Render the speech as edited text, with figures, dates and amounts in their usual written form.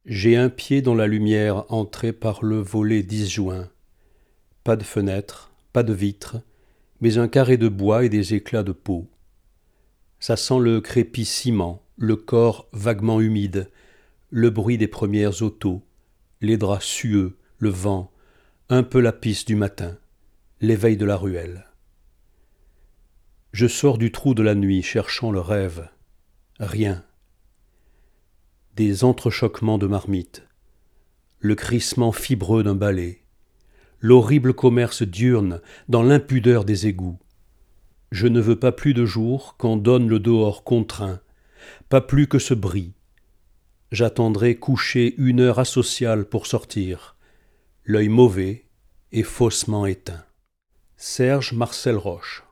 J'ai un pied dans la lumière entrée par le volet disjoint. Pas de fenêtre, pas de vitre, mais un carré de bois et des éclats de peau. Ça sent le crépi ciment, le corps vaguement humide, le bruit des premières autos, les draps sueux, le vent, un peu la pisse du matin, l'éveil de la ruelle. Je sors du trou de la nuit cherchant le rêve. Rien. Des entrechoquements de marmites, le crissement fibreux d'un balai, l'horrible commerce diurne dans l'impudeur des égouts. Je ne veux pas plus de jour qu'en donne le dehors contraint, pas plus que ce bris. J'attendrai couché 1 heure asociale pour sortir, l'œil mauvais et faussement éteint. Serge Marcel Roche.